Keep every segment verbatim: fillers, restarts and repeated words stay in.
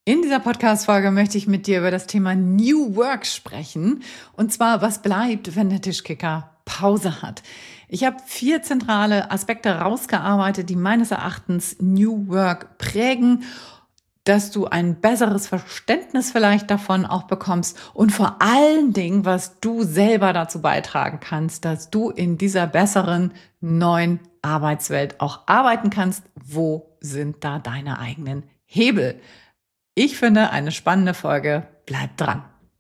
In dieser Podcast-Folge möchte ich mit dir über das Thema New Work sprechen. Und zwar, was bleibt, wenn der Tischkicker Pause hat. Ich habe vier zentrale Aspekte rausgearbeitet, die meines Erachtens New Work prägen, dass du ein besseres Verständnis vielleicht davon auch bekommst und vor allen Dingen, was du selber dazu beitragen kannst, dass du in dieser besseren neuen Arbeitswelt auch arbeiten kannst. Wo sind da deine eigenen Hebel? Ich finde eine spannende Folge. Bleib dran.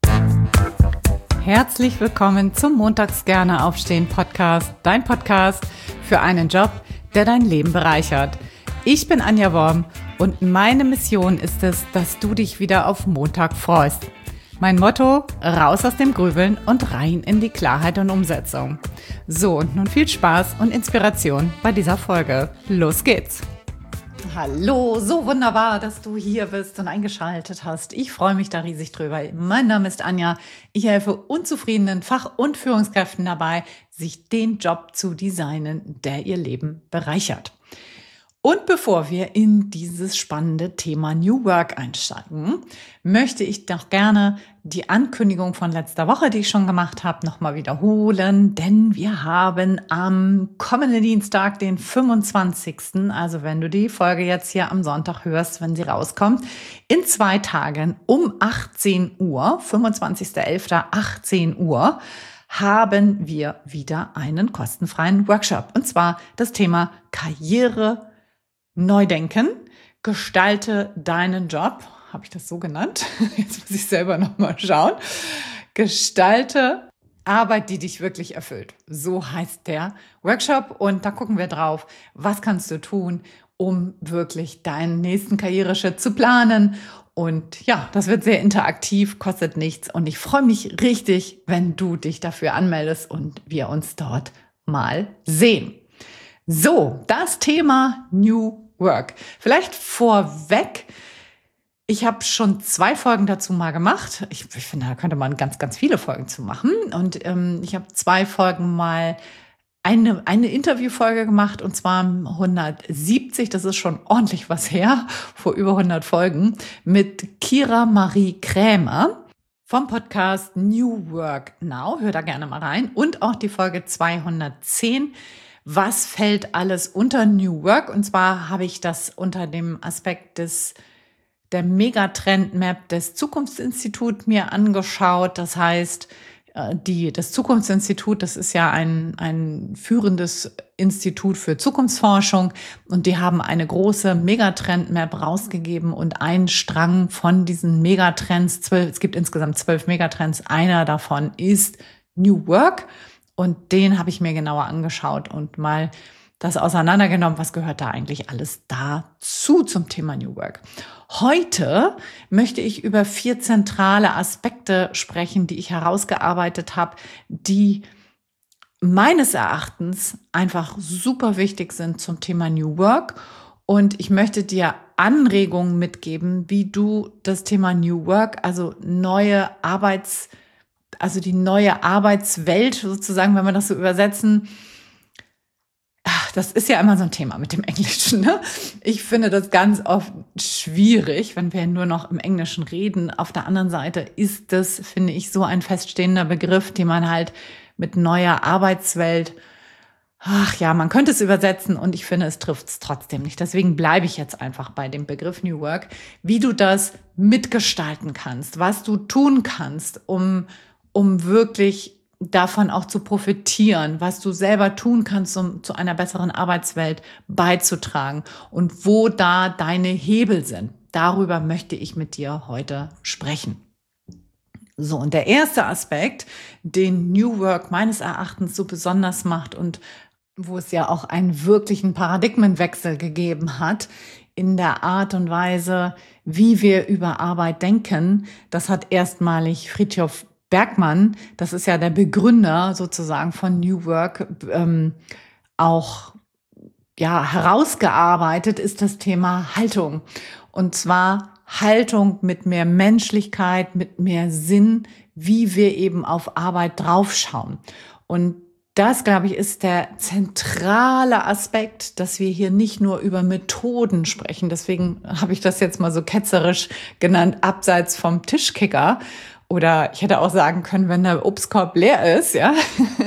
Herzlich willkommen zum Montags gerne aufstehen Podcast, dein Podcast für einen Job, der dein Leben bereichert. Ich bin Anja Worm und meine Mission ist es, dass du dich wieder auf Montag freust. Mein Motto: raus aus dem Grübeln und rein in die Klarheit und Umsetzung. So, und nun viel Spaß und Inspiration bei dieser Folge. Los geht's! Hallo, so wunderbar, dass du hier bist und eingeschaltet hast. Ich freue mich da riesig drüber. Mein Name ist Anja. Ich helfe unzufriedenen Fach- und Führungskräften dabei, sich den Job zu designen, der ihr Leben bereichert. Und bevor wir in dieses spannende Thema New Work einsteigen, möchte ich doch gerne die Ankündigung von letzter Woche, die ich schon gemacht habe, nochmal wiederholen. Denn wir haben am kommenden Dienstag, den fünfundzwanzigsten, also wenn du die Folge jetzt hier am Sonntag hörst, wenn sie rauskommt, in zwei Tagen um achtzehn Uhr, fünfundzwanzigster elfter achtzehn Uhr, haben wir wieder einen kostenfreien Workshop. Und zwar das Thema Karriere Neudenken, gestalte deinen Job, habe ich das so genannt? Jetzt muss ich selber nochmal schauen. Gestalte Arbeit, die dich wirklich erfüllt. So heißt der Workshop und da gucken wir drauf, was kannst du tun, um wirklich deinen nächsten Karriereschritt zu planen. Und ja, das wird sehr interaktiv, kostet nichts und ich freue mich richtig, wenn du dich dafür anmeldest und wir uns dort mal sehen. So, das Thema New Work. Vielleicht vorweg, ich habe schon zwei Folgen dazu mal gemacht. Ich, ich finde, da könnte man ganz, ganz viele Folgen zu machen. Und ähm, ich habe zwei Folgen mal eine, eine Interviewfolge gemacht, und zwar hundertsiebzig, das ist schon ordentlich was her, vor über hundert Folgen, mit Kira Marie Krämer vom Podcast New Work Now. Hör da gerne mal rein. Und auch die Folge zweihundertzehn. Was fällt alles unter New Work? Und zwar habe ich das unter dem Aspekt des der Megatrend-Map des Zukunftsinstituts mir angeschaut. Das heißt, die, das Zukunftsinstitut, das ist ja ein, ein führendes Institut für Zukunftsforschung und die haben eine große Megatrend-Map rausgegeben und ein Strang von diesen Megatrends, zwölf, es gibt insgesamt zwölf Megatrends, einer davon ist New Work. Und den habe ich mir genauer angeschaut und mal das auseinandergenommen, was gehört da eigentlich alles dazu zum Thema New Work. Heute möchte ich über vier zentrale Aspekte sprechen, die ich herausgearbeitet habe, die meines Erachtens einfach super wichtig sind zum Thema New Work. Und ich möchte dir Anregungen mitgeben, wie du das Thema New Work, also neue Arbeits also die neue Arbeitswelt sozusagen, wenn wir das so übersetzen, das ist ja immer so ein Thema mit dem Englischen, ne? Ich finde das ganz oft schwierig, wenn wir nur noch im Englischen reden. Auf der anderen Seite ist das, finde ich, so ein feststehender Begriff, den man halt mit neuer Arbeitswelt, ach ja, man könnte es übersetzen und ich finde, es trifft es trotzdem nicht. Deswegen bleibe ich jetzt einfach bei dem Begriff New Work, wie du das mitgestalten kannst, was du tun kannst, um um wirklich davon auch zu profitieren, was du selber tun kannst, um zu einer besseren Arbeitswelt beizutragen und wo da deine Hebel sind. Darüber möchte ich mit dir heute sprechen. So, und der erste Aspekt, den New Work meines Erachtens so besonders macht und wo es ja auch einen wirklichen Paradigmenwechsel gegeben hat in der Art und Weise, wie wir über Arbeit denken, das hat erstmalig Fritjof Bergmann, das ist ja der Begründer sozusagen von New Work, ähm, auch ja herausgearbeitet, ist das Thema Haltung. Und zwar Haltung mit mehr Menschlichkeit, mit mehr Sinn, wie wir eben auf Arbeit draufschauen. Und Das, glaube ich, ist der zentrale Aspekt, dass wir hier nicht nur über Methoden sprechen. Deswegen habe ich das jetzt mal so ketzerisch genannt, abseits vom Tischkicker. Oder ich hätte auch sagen können, wenn der Obstkorb leer ist, ja,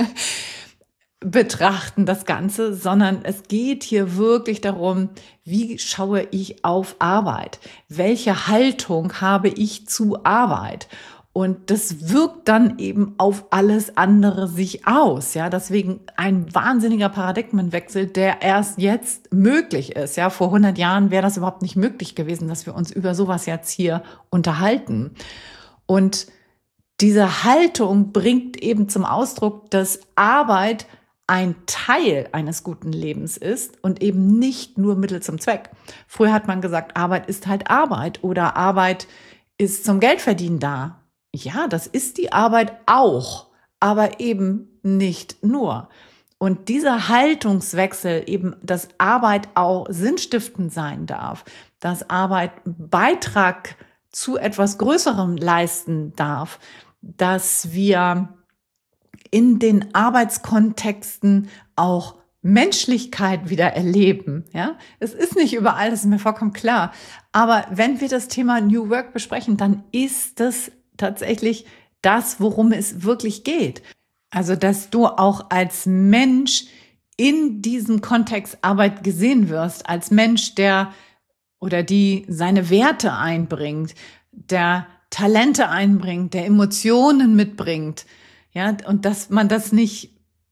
betrachten das Ganze, sondern es geht hier wirklich darum, wie schaue ich auf Arbeit? Welche Haltung habe ich zu Arbeit? Und das wirkt dann eben auf alles andere sich aus, ja. Deswegen ein wahnsinniger Paradigmenwechsel, der erst jetzt möglich ist, ja. Vor hundert Jahren wäre das überhaupt nicht möglich gewesen, dass wir uns über sowas jetzt hier unterhalten. Und diese Haltung bringt eben zum Ausdruck, dass Arbeit ein Teil eines guten Lebens ist und eben nicht nur Mittel zum Zweck. Früher hat man gesagt, Arbeit ist halt Arbeit oder Arbeit ist zum Geldverdienen da. Ja, das ist die Arbeit auch, aber eben nicht nur. Und dieser Haltungswechsel, eben, dass Arbeit auch sinnstiftend sein darf, dass Arbeit Beitrag zu etwas Größerem leisten darf, dass wir in den Arbeitskontexten auch Menschlichkeit wieder erleben. Ja, es ist nicht überall, das ist mir vollkommen klar. Aber wenn wir das Thema New Work besprechen, dann ist das tatsächlich das, worum es wirklich geht. Also, dass du auch als Mensch in diesem Kontext Arbeit gesehen wirst, als Mensch, der oder die seine Werte einbringt, der Talente einbringt, der Emotionen mitbringt, ja, und dass man das nicht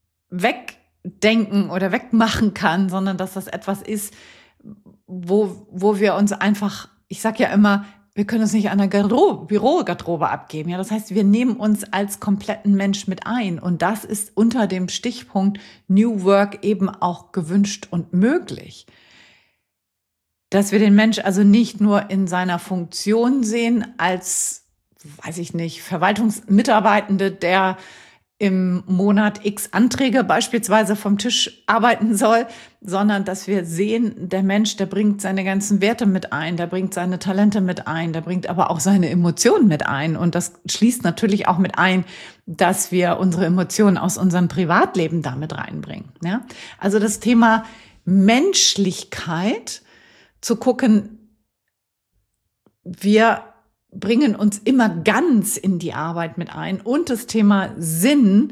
wegdenken oder wegmachen kann, sondern dass das etwas ist, wo, wo wir uns einfach, ich sag ja immer, wir können uns nicht an der Garderobe, Bürogarderobe abgeben. Ja, das heißt, wir nehmen uns als kompletten Mensch mit ein. Und das ist unter dem Stichpunkt New Work eben auch gewünscht und möglich. Dass wir den Mensch also nicht nur in seiner Funktion sehen als, weiß ich nicht, Verwaltungsmitarbeitende, der im Monat X Anträge beispielsweise vom Tisch arbeiten soll, sondern dass wir sehen, der Mensch, der bringt seine ganzen Werte mit ein, der bringt seine Talente mit ein, der bringt aber auch seine Emotionen mit ein. Und das schließt natürlich auch mit ein, dass wir unsere Emotionen aus unserem Privatleben damit reinbringen. Ja? Also das Thema Menschlichkeit, zu gucken, wir bringen uns immer ganz in die Arbeit mit ein und das Thema Sinn,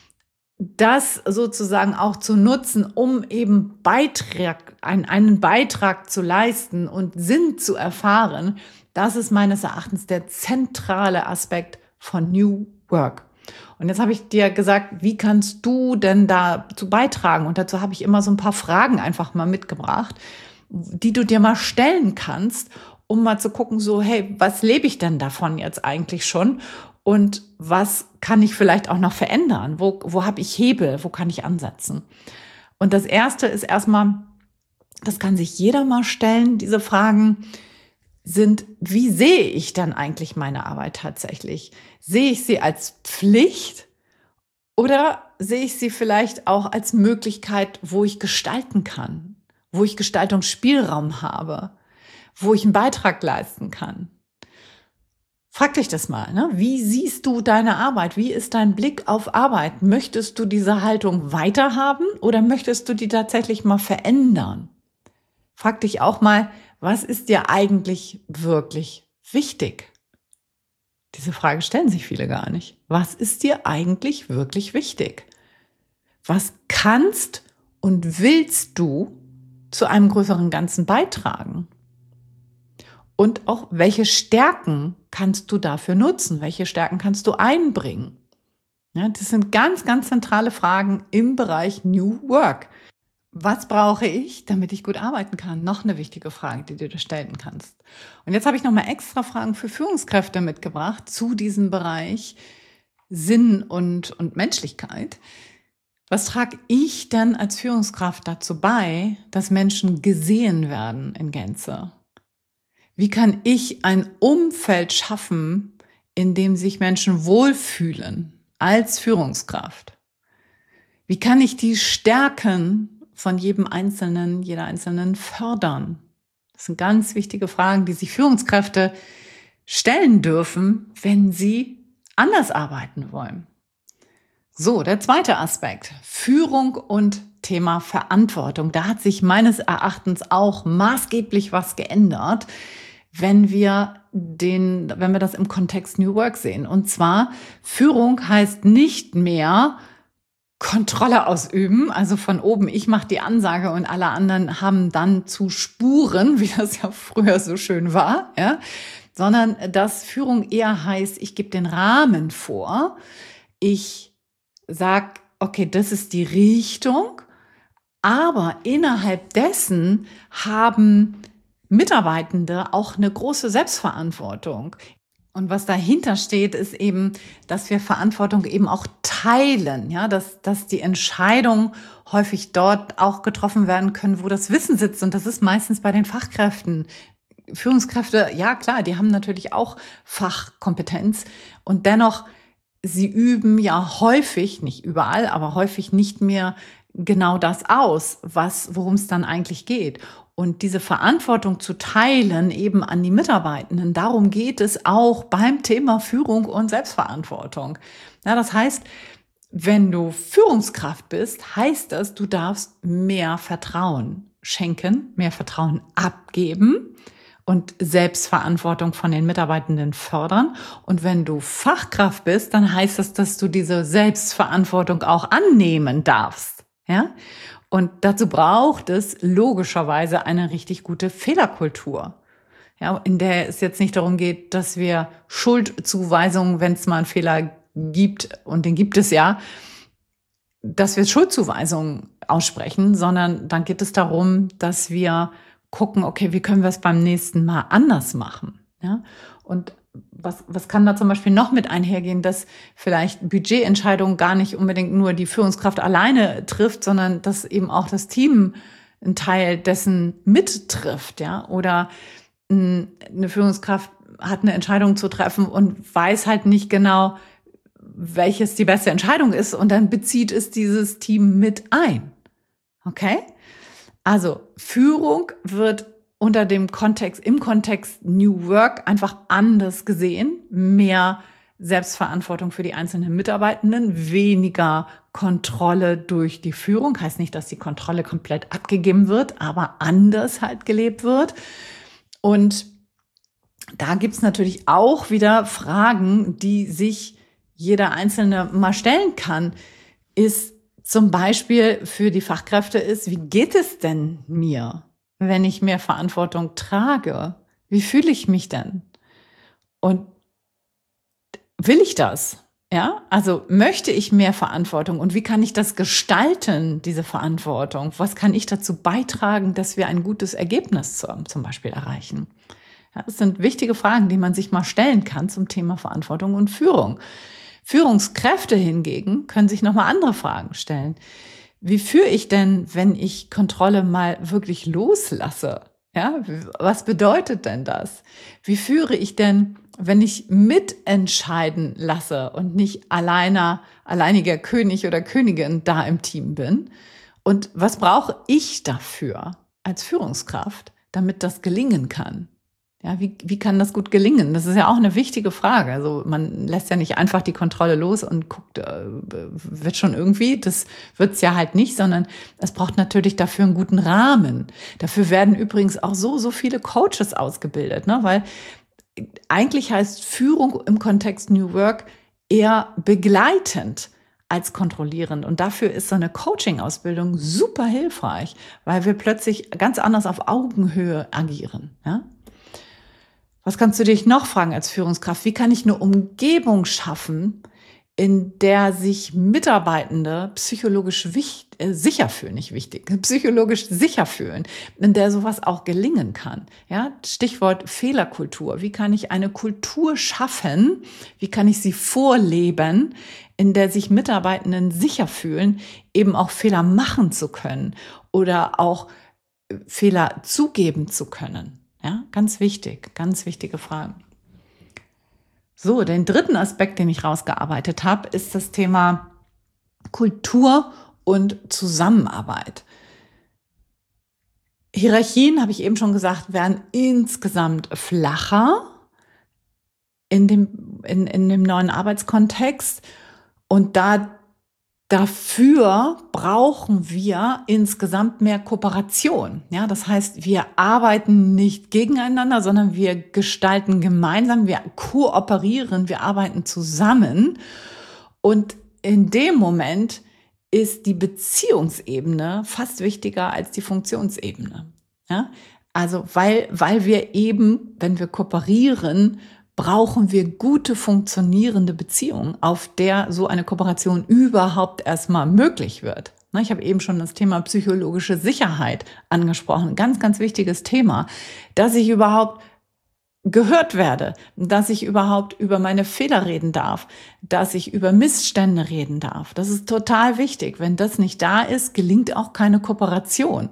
das sozusagen auch zu nutzen, um eben Beitrag, einen, einen Beitrag zu leisten und Sinn zu erfahren, das ist meines Erachtens der zentrale Aspekt von New Work. Und jetzt habe ich dir gesagt, wie kannst du denn dazu beitragen? Und dazu habe ich immer so ein paar Fragen einfach mal mitgebracht, die du dir mal stellen kannst, um mal zu gucken, so, hey, was lebe ich denn davon jetzt eigentlich schon? Und was kann ich vielleicht auch noch verändern? Wo, wo habe ich Hebel? Wo kann ich ansetzen? Und das Erste ist erstmal, das kann sich jeder mal stellen, diese Fragen sind, wie sehe ich dann eigentlich meine Arbeit tatsächlich? Sehe ich sie als Pflicht oder sehe ich sie vielleicht auch als Möglichkeit, wo ich gestalten kann, wo ich Gestaltungsspielraum habe, wo ich einen Beitrag leisten kann? Frag dich das mal, ne? Wie siehst du deine Arbeit? Wie ist dein Blick auf Arbeit? Möchtest du diese Haltung weiterhaben oder möchtest du die tatsächlich mal verändern? Frag dich auch mal, was ist dir eigentlich wirklich wichtig? Diese Frage stellen sich viele gar nicht. Was ist dir eigentlich wirklich wichtig? Was kannst und willst du zu einem größeren Ganzen beitragen? Und auch, welche Stärken kannst du dafür nutzen? Welche Stärken kannst du einbringen? Ja, das sind ganz, ganz zentrale Fragen im Bereich New Work. Was brauche ich, damit ich gut arbeiten kann? Noch eine wichtige Frage, die du dir stellen kannst. Und jetzt habe ich nochmal extra Fragen für Führungskräfte mitgebracht zu diesem Bereich Sinn und, und Menschlichkeit. Was trage ich denn als Führungskraft dazu bei, dass Menschen gesehen werden in Gänze? Wie kann ich ein Umfeld schaffen, in dem sich Menschen wohlfühlen als Führungskraft? Wie kann ich die Stärken von jedem Einzelnen, jeder Einzelnen fördern? Das sind ganz wichtige Fragen, die sich Führungskräfte stellen dürfen, wenn sie anders arbeiten wollen. So, der zweite Aspekt, Führung und Thema Verantwortung. Da hat sich meines Erachtens auch maßgeblich was geändert, wenn wir den, wenn wir das im Kontext New Work sehen. Und zwar, Führung heißt nicht mehr Kontrolle ausüben, also von oben, ich mache die Ansage und alle anderen haben dann zu spuren, wie das ja früher so schön war, ja, sondern dass Führung eher heißt, ich gebe den Rahmen vor, ich sag, okay, das ist die Richtung, aber innerhalb dessen haben Mitarbeitende auch eine große Selbstverantwortung. Und was dahinter steht, ist eben, dass wir Verantwortung eben auch teilen, ja, dass, dass die Entscheidungen häufig dort auch getroffen werden können, wo das Wissen sitzt. Und das ist meistens bei den Fachkräften. Führungskräfte, ja klar, die haben natürlich auch Fachkompetenz und dennoch, sie üben ja häufig, nicht überall, aber häufig nicht mehr genau das aus, was, worum es dann eigentlich geht. Und diese Verantwortung zu teilen eben an die Mitarbeitenden, darum geht es auch beim Thema Führung und Selbstverantwortung. Ja, das heißt, wenn du Führungskraft bist, heißt das, du darfst mehr Vertrauen schenken, mehr Vertrauen abgeben und Selbstverantwortung von den Mitarbeitenden fördern. Und wenn du Fachkraft bist, dann heißt das, dass du diese Selbstverantwortung auch annehmen darfst. Ja? Und dazu braucht es logischerweise eine richtig gute Fehlerkultur, ja, in der es jetzt nicht darum geht, dass wir Schuldzuweisungen, wenn es mal einen Fehler gibt, und den gibt es ja, dass wir Schuldzuweisungen aussprechen, sondern dann geht es darum, dass wir gucken, okay, wie können wir es beim nächsten Mal anders machen, ja? Und Was, was kann da zum Beispiel noch mit einhergehen, dass vielleicht Budgetentscheidungen gar nicht unbedingt nur die Führungskraft alleine trifft, sondern dass eben auch das Team einen Teil dessen mittrifft, ja? Oder eine Führungskraft hat eine Entscheidung zu treffen und weiß halt nicht genau, welches die beste Entscheidung ist, und dann bezieht es dieses Team mit ein. Okay? Also Führung wird unter dem Kontext, im Kontext New Work einfach anders gesehen. Mehr Selbstverantwortung für die einzelnen Mitarbeitenden, weniger Kontrolle durch die Führung. Heißt nicht, dass die Kontrolle komplett abgegeben wird, aber anders halt gelebt wird. Und da gibt's natürlich auch wieder Fragen, die sich jeder Einzelne mal stellen kann. Ist zum Beispiel für die Fachkräfte ist, wie geht es denn mir, wenn ich mehr Verantwortung trage? Wie fühle ich mich denn? Und will ich das? Ja, also möchte ich mehr Verantwortung, und wie kann ich das gestalten, diese Verantwortung? Was kann ich dazu beitragen, dass wir ein gutes Ergebnis zum Beispiel erreichen? Ja, das sind wichtige Fragen, die man sich mal stellen kann zum Thema Verantwortung und Führung. Führungskräfte hingegen können sich nochmal andere Fragen stellen. Wie führe ich denn, wenn ich Kontrolle mal wirklich loslasse? Ja, was bedeutet denn das? Wie führe ich denn, wenn ich mitentscheiden lasse und nicht alleiner, alleiniger König oder Königin da im Team bin? Und was brauche ich dafür als Führungskraft, damit das gelingen kann? Ja, wie, wie kann das gut gelingen? Das ist ja auch eine wichtige Frage. Also man lässt ja nicht einfach die Kontrolle los und guckt, äh, wird schon irgendwie. Das wird's ja halt nicht, sondern es braucht natürlich dafür einen guten Rahmen. Dafür werden übrigens auch so, so viele Coaches ausgebildet, ne? Weil eigentlich heißt Führung im Kontext New Work eher begleitend als kontrollierend. Und dafür ist so eine Coaching-Ausbildung super hilfreich, weil wir plötzlich ganz anders auf Augenhöhe agieren, ja? Was kannst du dich noch fragen als Führungskraft? Wie kann ich eine Umgebung schaffen, in der sich Mitarbeitende psychologisch wichtig, äh, sicher fühlen, nicht wichtig, psychologisch sicher fühlen, in der sowas auch gelingen kann? Ja, Stichwort Fehlerkultur. Wie kann ich eine Kultur schaffen? Wie kann ich sie vorleben, in der sich Mitarbeitenden sicher fühlen, eben auch Fehler machen zu können oder auch Fehler zugeben zu können? Ja, ganz wichtig, ganz wichtige Fragen. So, den dritten Aspekt, den ich rausgearbeitet habe, ist das Thema Kultur und Zusammenarbeit. Hierarchien, habe ich eben schon gesagt, werden insgesamt flacher in dem, in, in dem neuen Arbeitskontext. Und da Dafür brauchen wir insgesamt mehr Kooperation. Ja, das heißt, wir arbeiten nicht gegeneinander, sondern wir gestalten gemeinsam, wir kooperieren, wir arbeiten zusammen. Und in dem Moment ist die Beziehungsebene fast wichtiger als die Funktionsebene. Ja, also weil, weil wir eben, wenn wir kooperieren, brauchen wir gute, funktionierende Beziehungen, auf der so eine Kooperation überhaupt erstmal möglich wird. Ich habe eben schon das Thema psychologische Sicherheit angesprochen. Ganz, ganz wichtiges Thema, dass ich überhaupt gehört werde, dass ich überhaupt über meine Fehler reden darf, dass ich über Missstände reden darf. Das ist total wichtig. Wenn das nicht da ist, gelingt auch keine Kooperation.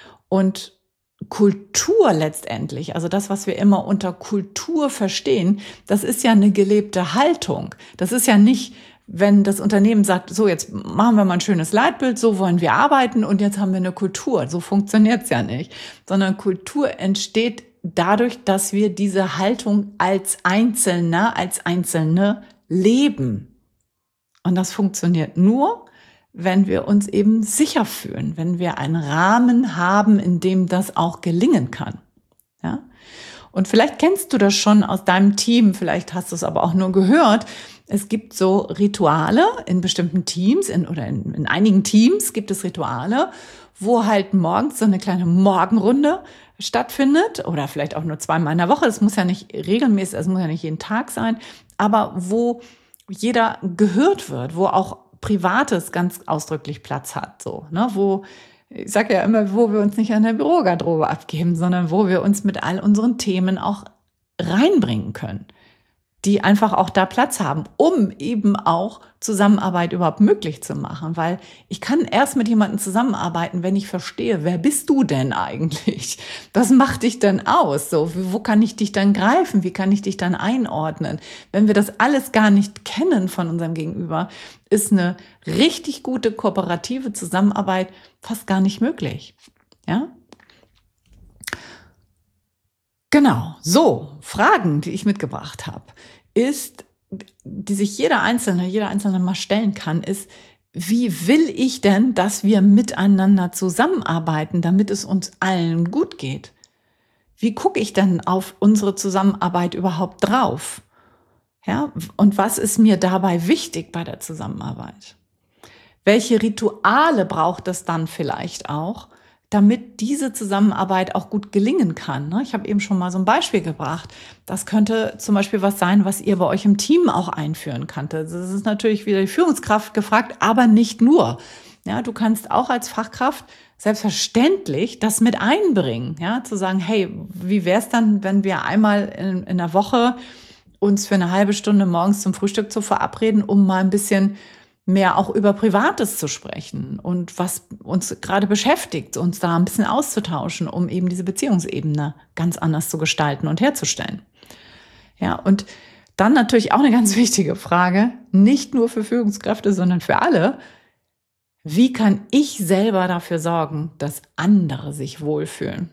Und Kultur letztendlich, also das, was wir immer unter Kultur verstehen, das ist ja eine gelebte Haltung. Das ist ja nicht, wenn das Unternehmen sagt, so jetzt machen wir mal ein schönes Leitbild, so wollen wir arbeiten und jetzt haben wir eine Kultur. So funktioniert's ja nicht. Sondern Kultur entsteht dadurch, dass wir diese Haltung als Einzelner, als Einzelne leben. Und das funktioniert nur, wenn wir uns eben sicher fühlen, wenn wir einen Rahmen haben, in dem das auch gelingen kann. Ja? Und vielleicht kennst du das schon aus deinem Team, vielleicht hast du es aber auch nur gehört. Es gibt so Rituale in bestimmten Teams in, oder in, in einigen Teams gibt es Rituale, wo halt morgens so eine kleine Morgenrunde stattfindet oder vielleicht auch nur zweimal in der Woche. Das muss ja nicht regelmäßig, es muss ja nicht jeden Tag sein, aber wo jeder gehört wird, wo auch Privates ganz ausdrücklich Platz hat, so, ne, wo, ich sage ja immer, wo wir uns nicht an der Bürogarderobe abgeben, sondern wo wir uns mit all unseren Themen auch reinbringen können, die einfach auch da Platz haben, um eben auch Zusammenarbeit überhaupt möglich zu machen, weil ich kann erst mit jemandem zusammenarbeiten, wenn ich verstehe, wer bist du denn eigentlich? Was macht dich denn aus? So, wo kann ich dich dann greifen? Wie kann ich dich dann einordnen? Wenn wir das alles gar nicht kennen von unserem Gegenüber, ist eine richtig gute kooperative Zusammenarbeit fast gar nicht möglich. Ja? Genau, so, Fragen, die ich mitgebracht habe, ist, die sich jeder Einzelne, jeder Einzelne mal stellen kann, ist, wie will ich denn, dass wir miteinander zusammenarbeiten, damit es uns allen gut geht? Wie gucke ich denn auf unsere Zusammenarbeit überhaupt drauf? Ja, und was ist mir dabei wichtig bei der Zusammenarbeit? Welche Rituale braucht es dann vielleicht auch, damit diese Zusammenarbeit auch gut gelingen kann? Ich habe eben schon mal so ein Beispiel gebracht. Das könnte zum Beispiel was sein, was ihr bei euch im Team auch einführen könnt. Das ist natürlich wieder die Führungskraft gefragt, aber nicht nur. Ja, du kannst auch als Fachkraft selbstverständlich das mit einbringen. Ja, zu sagen, hey, wie wäre es dann, wenn wir einmal in, in der Woche uns für eine halbe Stunde morgens zum Frühstück zu verabreden, um mal ein bisschen mehr auch über Privates zu sprechen und was uns gerade beschäftigt, uns da ein bisschen auszutauschen, um eben diese Beziehungsebene ganz anders zu gestalten und herzustellen. Ja, und dann natürlich auch eine ganz wichtige Frage, nicht nur für Führungskräfte, sondern für alle. Wie kann ich selber dafür sorgen, dass andere sich wohlfühlen?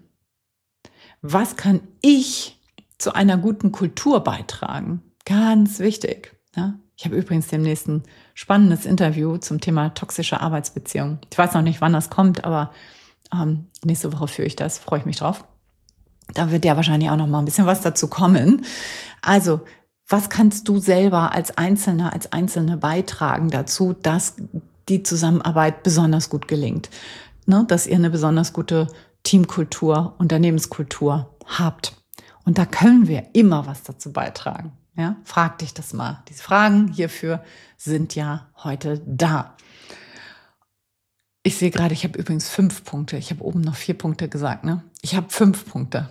Was kann ich zu einer guten Kultur beitragen? Ganz wichtig. Ja? Ich habe übrigens demnächst ein spannendes Interview zum Thema toxische Arbeitsbeziehungen. Ich weiß noch nicht, wann das kommt, aber ähm, nächste Woche führe ich das, freue ich mich drauf. Da wird ja wahrscheinlich auch noch mal ein bisschen was dazu kommen. Also, was kannst du selber als Einzelner, als Einzelne beitragen dazu, dass die Zusammenarbeit besonders gut gelingt? Ne? Dass ihr eine besonders gute Teamkultur, Unternehmenskultur habt. Und da können wir immer was dazu beitragen. Ja, frag dich das mal. Diese Fragen hierfür sind ja heute da. Ich sehe gerade, ich habe übrigens fünf Punkte. Ich habe oben noch vier Punkte gesagt, ne? Ich habe fünf Punkte.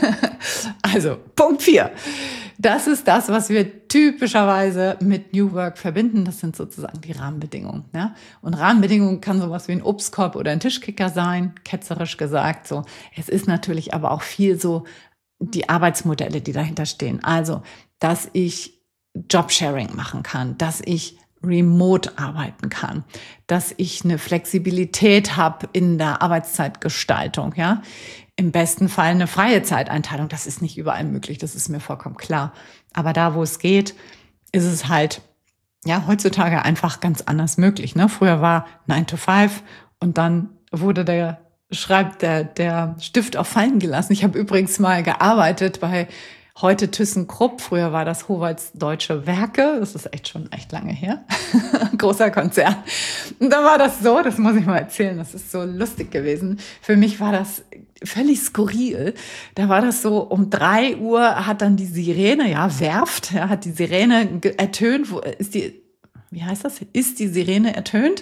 Also, Punkt vier. Das ist das, was wir typischerweise mit New Work verbinden. Das sind sozusagen die Rahmenbedingungen. Ja? Und Rahmenbedingungen kann sowas wie ein Obstkorb oder ein Tischkicker sein, ketzerisch gesagt. So, es ist natürlich aber auch viel so die Arbeitsmodelle, die dahinter stehen. Also, dass ich Jobsharing machen kann, dass ich remote arbeiten kann, dass ich eine Flexibilität habe in der Arbeitszeitgestaltung, ja. Im besten Fall eine freie Zeiteinteilung. Das ist nicht überall möglich, das ist mir vollkommen klar. Aber da, wo es geht, ist es halt ja heutzutage einfach ganz anders möglich. Ne? Früher war nine to five und dann wurde der schreibt der, der Stift auch fallen gelassen. Ich habe übrigens mal gearbeitet bei heute ThyssenKrupp. Früher war das Howalds Deutsche Werke. Das ist echt schon echt lange her. Großer Konzern. Und da war das so, das muss ich mal erzählen, das ist so lustig gewesen. Für mich war das völlig skurril. Da war das so, um drei Uhr hat dann die Sirene, ja, Werft, ja, hat die Sirene ertönt. Wo ist die, wie heißt das? Ist die Sirene ertönt?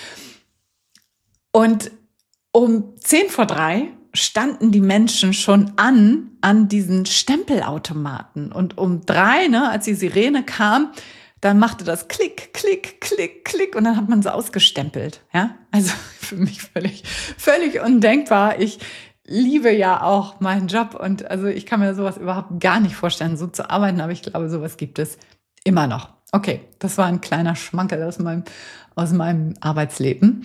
Und um zehn vor drei standen die Menschen schon an, an diesen Stempelautomaten. Und um drei, ne, als die Sirene kam, dann machte das Klick, Klick, Klick, Klick und dann hat man so ausgestempelt. Ja, also für mich völlig, völlig undenkbar. Ich liebe ja auch meinen Job und also ich kann mir sowas überhaupt gar nicht vorstellen, so zu arbeiten, aber ich glaube, sowas gibt es immer noch. Okay, das war ein kleiner Schmankerl aus meinem, aus meinem Arbeitsleben.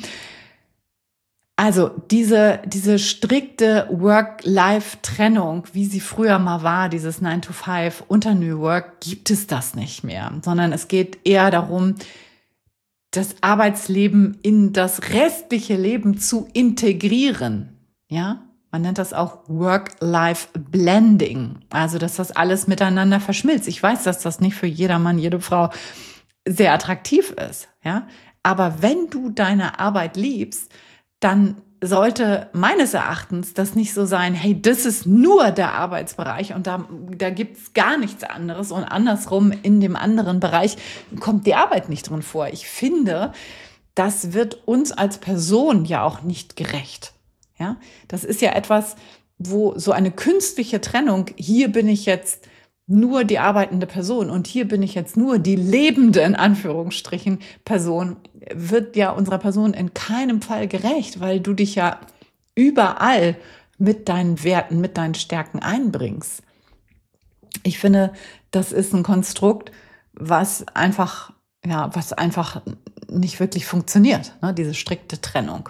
Also diese, diese strikte Work-Life-Trennung, wie sie früher mal war, dieses nine to five unter New Work, gibt es das nicht mehr, sondern es geht eher darum, das Arbeitsleben in das restliche Leben zu integrieren. Ja, man nennt das auch Work-Life-Blending, also dass das alles miteinander verschmilzt. Ich weiß, dass das nicht für jedermann, jede Frau sehr attraktiv ist, ja, aber wenn du deine Arbeit liebst, dann sollte meines Erachtens das nicht so sein, hey, das ist nur der Arbeitsbereich und da, da gibt's gar nichts anderes und andersrum in dem anderen Bereich kommt die Arbeit nicht drin vor. Ich finde, das wird uns als Person ja auch nicht gerecht. Ja, das ist ja etwas, wo so eine künstliche Trennung, hier bin ich jetzt nur die arbeitende Person und hier bin ich jetzt nur die lebende, in Anführungsstrichen, Person, wird ja unserer Person in keinem Fall gerecht, weil du dich ja überall mit deinen Werten, mit deinen Stärken einbringst. Ich finde, das ist ein Konstrukt, was einfach, ja, was einfach nicht wirklich funktioniert, ne, diese strikte Trennung.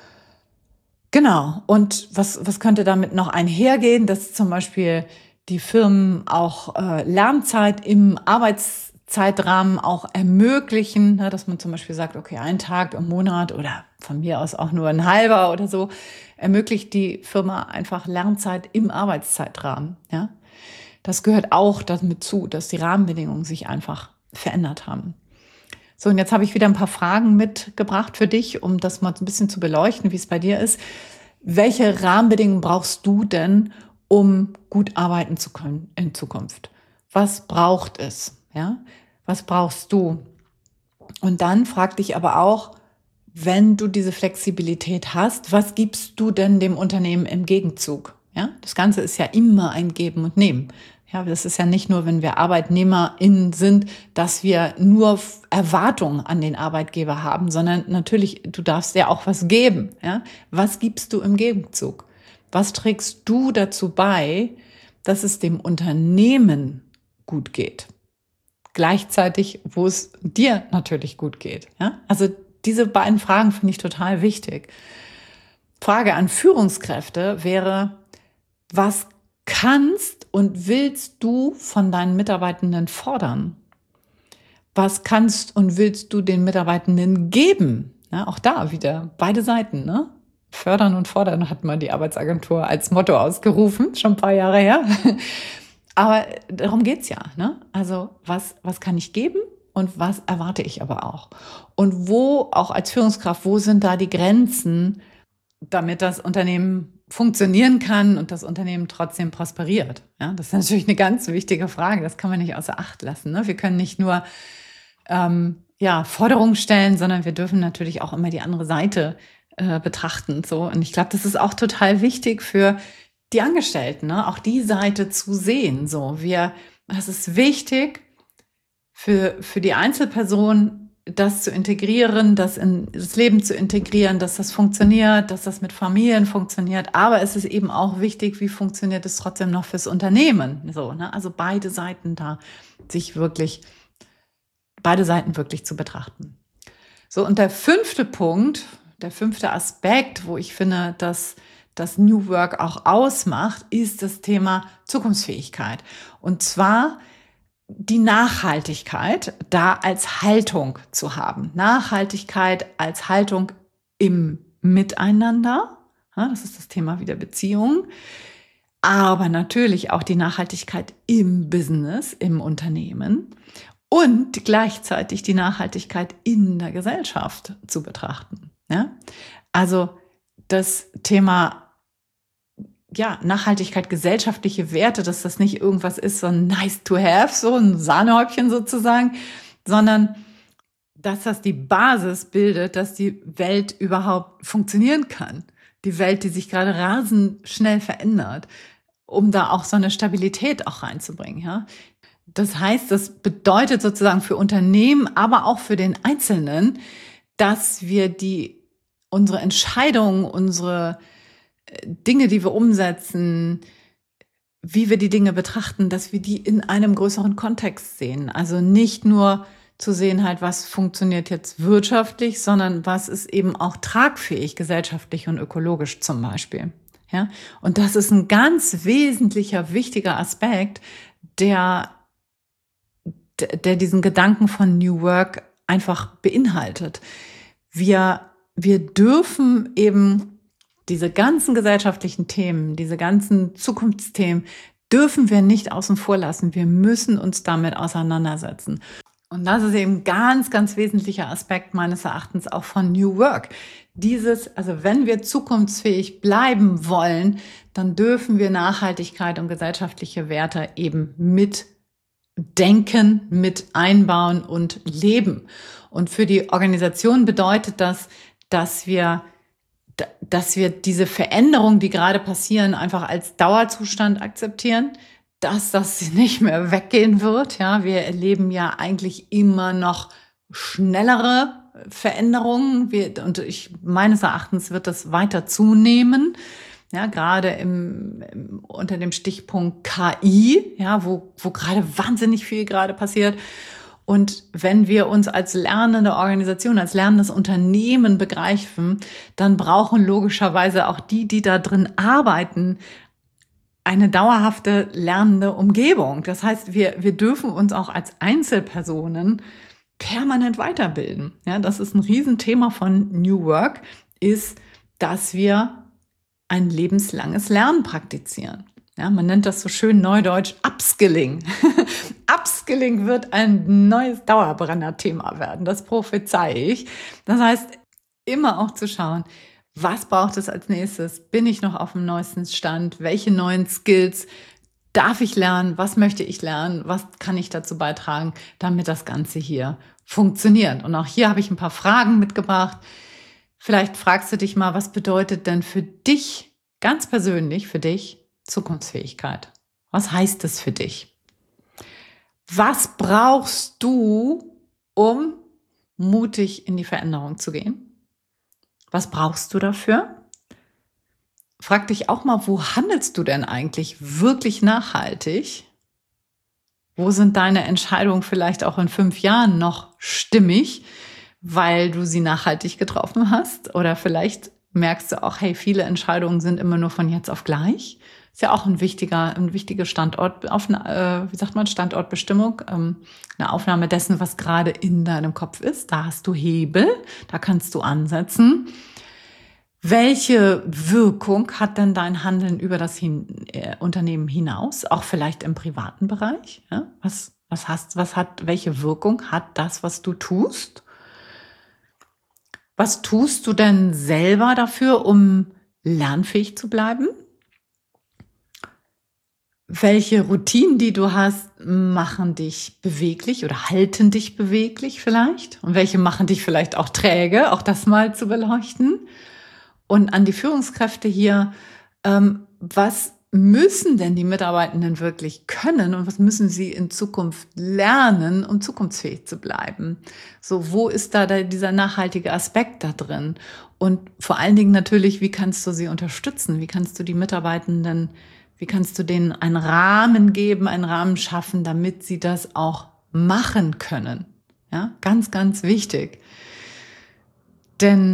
Genau. Und was, was könnte damit noch einhergehen, dass zum Beispiel die Firmen auch äh, Lernzeit im Arbeitszeitrahmen auch ermöglichen, ne, dass man zum Beispiel sagt, okay, ein Tag im Monat oder von mir aus auch nur ein halber oder so, ermöglicht die Firma einfach Lernzeit im Arbeitszeitrahmen. Ja, das gehört auch damit zu, dass die Rahmenbedingungen sich einfach verändert haben. So, und jetzt habe ich wieder ein paar Fragen mitgebracht für dich, um das mal ein bisschen zu beleuchten, wie es bei dir ist. Welche Rahmenbedingungen brauchst du denn, um gut arbeiten zu können in Zukunft? Was braucht es? Ja? Was brauchst du? Und dann frag dich aber auch, wenn du diese Flexibilität hast, was gibst du denn dem Unternehmen im Gegenzug? Ja? Das Ganze ist ja immer ein Geben und Nehmen. Ja, das ist ja nicht nur, wenn wir ArbeitnehmerInnen sind, dass wir nur Erwartungen an den Arbeitgeber haben, sondern natürlich, du darfst ja auch was geben. Ja? Was gibst du im Gegenzug? Was trägst du dazu bei, dass es dem Unternehmen gut geht? Gleichzeitig, wo es dir natürlich gut geht. Ja? Also diese beiden Fragen finde ich total wichtig. Frage an Führungskräfte wäre, was kannst und willst du von deinen Mitarbeitenden fordern? Was kannst und willst du den Mitarbeitenden geben? Ja, auch da wieder beide Seiten, ne? Fördern und fordern hat mal die Arbeitsagentur als Motto ausgerufen, schon ein paar Jahre her. Aber darum geht's ja, ne? Also was, was kann ich geben und was erwarte ich aber auch? Und wo, auch als Führungskraft, wo sind da die Grenzen, damit das Unternehmen funktionieren kann und das Unternehmen trotzdem prosperiert? Ja, das ist natürlich eine ganz wichtige Frage. Das kann man nicht außer Acht lassen, ne? Wir können nicht nur ähm, ja, Forderungen stellen, sondern wir dürfen natürlich auch immer die andere Seite äh, betrachten. So. Und ich glaube, das ist auch total wichtig für die Angestellten, ne? Auch die Seite zu sehen. So, wir, das ist wichtig für, für die Einzelperson, das zu integrieren, das in das Leben zu integrieren, dass das funktioniert, dass das mit Familien funktioniert. Aber es ist eben auch wichtig, wie funktioniert es trotzdem noch fürs Unternehmen. So, ne? Also beide Seiten da sich wirklich, beide Seiten wirklich zu betrachten. So, und der fünfte Punkt, der fünfte Aspekt, wo ich finde, dass das New Work auch ausmacht, ist das Thema Zukunftsfähigkeit. Und zwar die Nachhaltigkeit da als Haltung zu haben. Nachhaltigkeit als Haltung im Miteinander. Ja, das ist das Thema wieder Beziehung. Aber natürlich auch die Nachhaltigkeit im Business, im Unternehmen. Und gleichzeitig die Nachhaltigkeit in der Gesellschaft zu betrachten. Ja? Also das Thema ja, Nachhaltigkeit, gesellschaftliche Werte, dass das nicht irgendwas ist, so ein nice to have, so ein Sahnehäubchen sozusagen, sondern dass das die Basis bildet, dass die Welt überhaupt funktionieren kann. Die Welt, die sich gerade rasend schnell verändert, um da auch so eine Stabilität auch reinzubringen. Ja? Das heißt, das bedeutet sozusagen für Unternehmen, aber auch für den Einzelnen, dass wir die unsere Entscheidungen, unsere Dinge, die wir umsetzen, wie wir die Dinge betrachten, dass wir die in einem größeren Kontext sehen. Also nicht nur zu sehen halt, was funktioniert jetzt wirtschaftlich, sondern was ist eben auch tragfähig, gesellschaftlich und ökologisch zum Beispiel. Ja? Und das ist ein ganz wesentlicher, wichtiger Aspekt, der, der diesen Gedanken von New Work einfach beinhaltet. Wir, wir dürfen eben diese ganzen gesellschaftlichen Themen, diese ganzen Zukunftsthemen dürfen wir nicht außen vor lassen. Wir müssen uns damit auseinandersetzen. Und das ist eben ein ganz, ganz wesentlicher Aspekt meines Erachtens auch von New Work. Dieses, also wenn wir zukunftsfähig bleiben wollen, dann dürfen wir Nachhaltigkeit und gesellschaftliche Werte eben mitdenken, mit einbauen und leben. Und für die Organisation bedeutet das, dass wir dass wir diese Veränderungen, die gerade passieren, einfach als Dauerzustand akzeptieren, dass das nicht mehr weggehen wird. Ja, wir erleben ja eigentlich immer noch schnellere Veränderungen. Wir, und ich, meines Erachtens wird das weiter zunehmen. Ja, gerade im, im, unter dem Stichpunkt K I, ja, wo, wo gerade wahnsinnig viel gerade passiert. Und wenn wir uns als lernende Organisation, als lernendes Unternehmen begreifen, dann brauchen logischerweise auch die, die da drin arbeiten, eine dauerhafte lernende Umgebung. Das heißt, wir, wir dürfen uns auch als Einzelpersonen permanent weiterbilden. Ja, das ist ein Riesenthema von New Work, ist, dass wir ein lebenslanges Lernen praktizieren. Ja, man nennt das so schön neudeutsch Upskilling. Upskilling wird ein neues Dauerbrenner-Thema werden, das prophezei ich. Das heißt, immer auch zu schauen, was braucht es als nächstes? Bin ich noch auf dem neuesten Stand? Welche neuen Skills darf ich lernen? Was möchte ich lernen? Was kann ich dazu beitragen, damit das Ganze hier funktioniert? Und auch hier habe ich ein paar Fragen mitgebracht. Vielleicht fragst du dich mal, was bedeutet denn für dich, ganz persönlich für dich, Zukunftsfähigkeit? Was heißt das für dich? Was brauchst du, um mutig in die Veränderung zu gehen? Was brauchst du dafür? Frag dich auch mal, wo handelst du denn eigentlich wirklich nachhaltig? Wo sind deine Entscheidungen vielleicht auch in fünf Jahren noch stimmig, weil du sie nachhaltig getroffen hast? Oder vielleicht merkst du auch, hey, viele Entscheidungen sind immer nur von jetzt auf gleich. Ist ja auch ein wichtiger, ein wichtiger Standort, auf eine, äh, wie sagt man, Standortbestimmung, ähm, eine Aufnahme dessen, was gerade in deinem Kopf ist. Da hast du Hebel, da kannst du ansetzen. Welche Wirkung hat denn dein Handeln über das hin, äh, Unternehmen hinaus, auch vielleicht im privaten Bereich? Ja? Was, was hast, was hat, welche Wirkung hat das, was du tust? Was tust du denn selber dafür, um lernfähig zu bleiben? Welche Routinen, die du hast, machen dich beweglich oder halten dich beweglich vielleicht? Und welche machen dich vielleicht auch träge? Auch das mal zu beleuchten. Und an die Führungskräfte hier, ähm, was müssen denn die Mitarbeitenden wirklich können und was müssen sie in Zukunft lernen, um zukunftsfähig zu bleiben? So, wo ist da dieser nachhaltige Aspekt da drin? Und vor allen Dingen natürlich, wie kannst du sie unterstützen? Wie kannst du die Mitarbeitenden, wie kannst du denen einen Rahmen geben, einen Rahmen schaffen, damit sie das auch machen können? Ja, ganz, ganz wichtig. Denn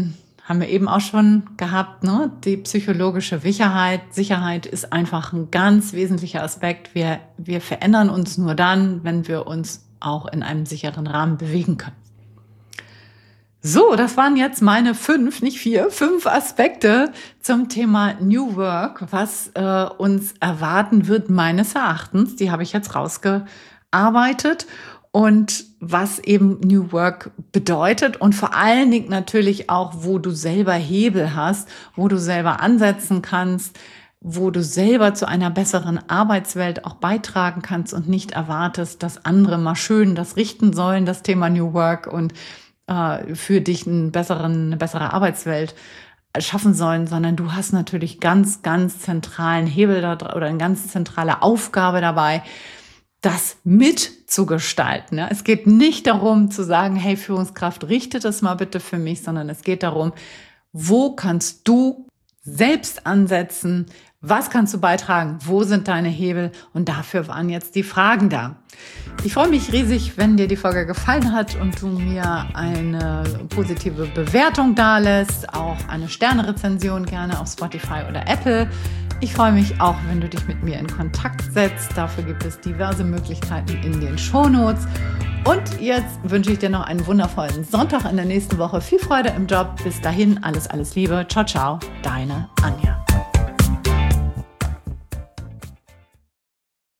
haben wir eben auch schon gehabt, ne? Die psychologische Sicherheit. Sicherheit ist einfach ein ganz wesentlicher Aspekt. Wir, wir verändern uns nur dann, wenn wir uns auch in einem sicheren Rahmen bewegen können. So, das waren jetzt meine fünf, nicht vier, fünf Aspekte zum Thema New Work, was äh, uns erwarten wird meines Erachtens. Die habe ich jetzt rausgearbeitet und was eben New Work bedeutet und vor allen Dingen natürlich auch, wo du selber Hebel hast, wo du selber ansetzen kannst, wo du selber zu einer besseren Arbeitswelt auch beitragen kannst und nicht erwartest, dass andere mal schön das richten sollen, das Thema New Work und für dich einen besseren, eine bessere Arbeitswelt schaffen sollen, sondern du hast natürlich ganz, ganz zentralen Hebel da oder eine ganz zentrale Aufgabe dabei, das mitzugestalten. Es geht nicht darum zu sagen, hey Führungskraft, richte das mal bitte für mich, sondern es geht darum, wo kannst du selbst ansetzen, was kannst du beitragen, wo sind deine Hebel und dafür waren jetzt die Fragen da. Ich freue mich riesig, wenn dir die Folge gefallen hat und du mir eine positive Bewertung dalässt, auch eine Sterne-Rezension gerne auf Spotify oder Apple. Ich freue mich auch, wenn du dich mit mir in Kontakt setzt. Dafür gibt es diverse Möglichkeiten in den Shownotes. Und jetzt wünsche ich dir noch einen wundervollen Sonntag in der nächsten Woche. Viel Freude im Job. Bis dahin, alles, alles Liebe. Ciao, ciao, deine Anja.